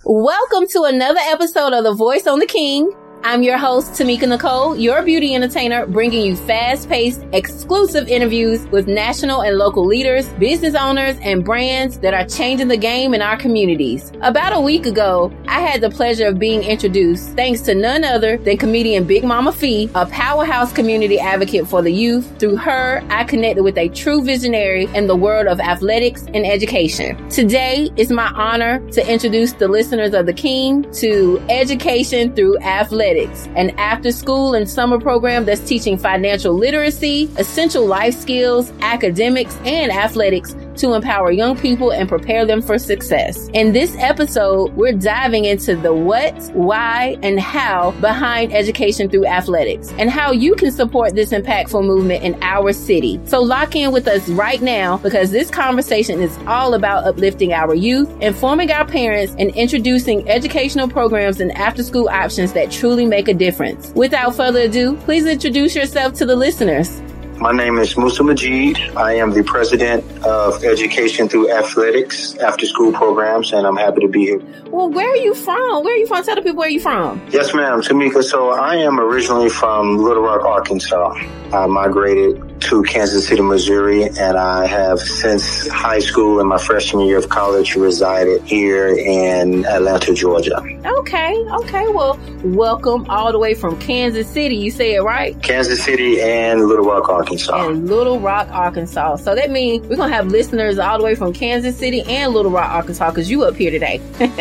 Welcome to another episode of The Voice on the King. I'm your host, Tamika Nicole, your beauty entertainer, bringing you fast-paced, exclusive interviews with national and local leaders, business owners, and brands that are changing the game in our communities. About a week ago, I had the pleasure of being introduced, thanks to none other than comedian Big Mama Fee, a powerhouse community advocate for the youth. Through her, I connected with a true visionary in the world of athletics and education. Today, it's my honor to introduce the listeners of the King to Education Through Athletics, an after-school and summer program that's teaching financial literacy, essential life skills, academics, and athletics to empower young people and prepare them for success. In this episode, we're diving into the what, why, and how behind Education Through Athletics, and how you can support this impactful movement in our city. So lock in with us right now, because this conversation is all about uplifting our youth, informing our parents, and introducing educational programs and after-school options that truly make a difference. Without further ado, please introduce yourself to the listeners. My name is Musa Majid. I am the president of Education Through Athletics after-school programs, and I'm happy to be here. Well, where are you from? Tell the people where you're from. Yes, ma'am, Tamika. So I am originally from Little Rock, Arkansas. I migrated to Kansas City, Missouri, and I have since high school and my freshman year of college resided here in Atlanta, Georgia. Okay. Well, welcome all the way from Kansas City. You say it right? Kansas City and Little Rock, Arkansas. And Little Rock, Arkansas. So that means we're going to have listeners all the way from Kansas City and Little Rock, Arkansas, because you up here today.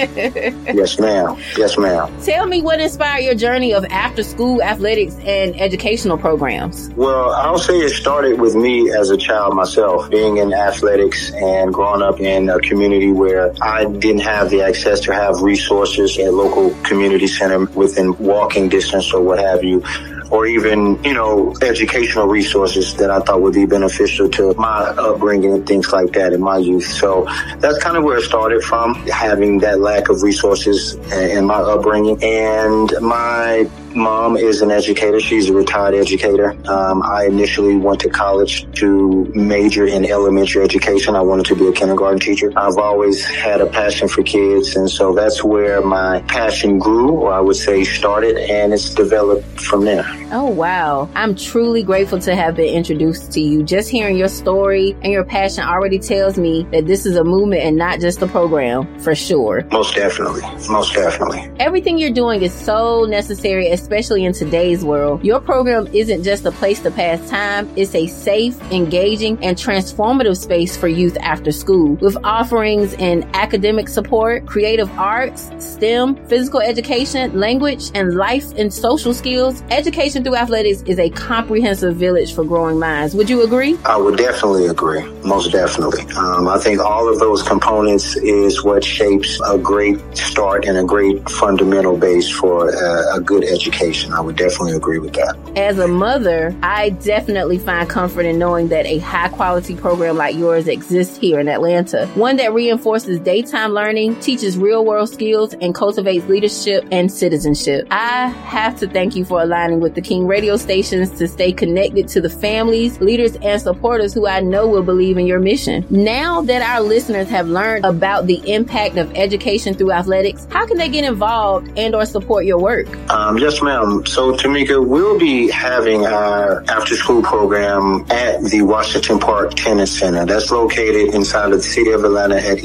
Yes, ma'am. Tell me what inspired your journey of after-school athletics and educational programs. Well, I'll say it started with me as a child myself, being in athletics and growing up in a community where I didn't have the access to have resources at local community center within walking distance or what have you, or even, educational resources that I thought would be beneficial to my upbringing and things like that in my youth. So that's kind of where it started from, having that lack of resources in my upbringing. And my mom is an educator. She's a retired educator. I initially went to college to major in elementary education. I wanted to be a kindergarten teacher. I've always had a passion for kids, and so that's where my passion grew, or I would say started, and it's developed from there. Oh, wow. I'm truly grateful to have been introduced to you. Just hearing your story and your passion already tells me that this is a movement and not just a program, for sure. Most definitely. Everything you're doing is so necessary, especially in today's world. Your program isn't just a place to pass time. It's a safe, engaging, and transformative space for youth after school, with offerings in academic support, creative arts, STEM, physical education, language, and life and social skills. Education Through Athletics is a comprehensive village for growing minds. Would you agree? I would definitely agree. Most definitely. I think all of those components is what shapes a great start and a great fundamental base for a good education. I would definitely agree with that. As a mother, I definitely find comfort in knowing that a high-quality program like yours exists here in Atlanta. One that reinforces daytime learning, teaches real-world skills, and cultivates leadership and citizenship. I have to thank you for aligning with the King radio stations to stay connected to the families, leaders, and supporters who I know will believe in your mission. Now that our listeners have learned about the impact of Education Through Athletics, how can they get involved and or support your work? Yes, ma'am. So, Tamika, we'll be having our after-school program at the Washington Park Tennis Center. That's located inside of the city of Atlanta at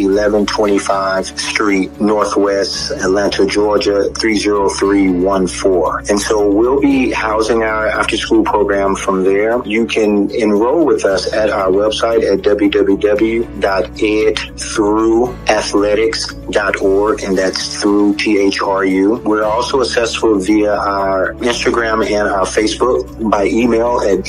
1125 Street, Northwest Atlanta, Georgia, 30314. And so we'll be housing our after-school program from there. You can enroll with us at our website at www.edthroughathletics.org, and that's through THRU. We're also accessible via our Instagram and our Facebook by email at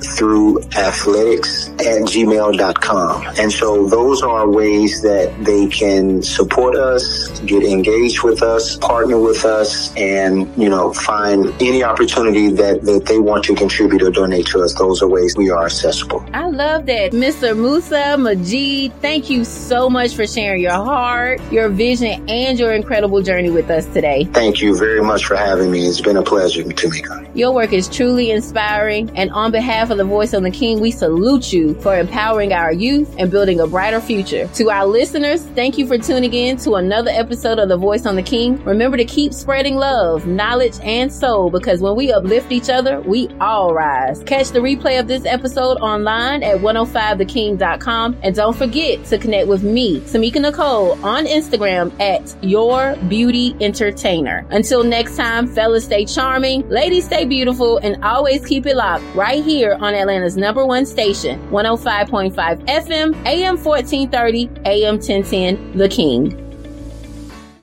edthroughathletics@gmail.com. And so those are ways that they can support us, get engaged with us, partner with us, and, find any opportunity that they want to contribute or donate to us. Those are ways we are accessible. I love that. Mr. Musa Majid, thank you so much for sharing your heart, your vision, and your incredible journey with us today. Thank you very much for having me. It's been a pleasure, Tamika. Your work is truly inspiring, and on behalf of the Voice on the King, we salute you for empowering our youth and building a brighter future. To our listeners, thank you for tuning in to another episode of the Voice on the King. Remember to keep spreading love, knowledge, and soul, because when we uplift each other, we all rise. Catch the replay of this episode online at 105theking.com, and don't forget to connect with me, Tamika Nicole, on Instagram at Your Beauty Entertainer. Until next time, fellas, stay charming, ladies, stay beautiful, and always keep it locked right here on Atlanta's #1 station, 105.5 FM, AM 1430, AM 1010, The King.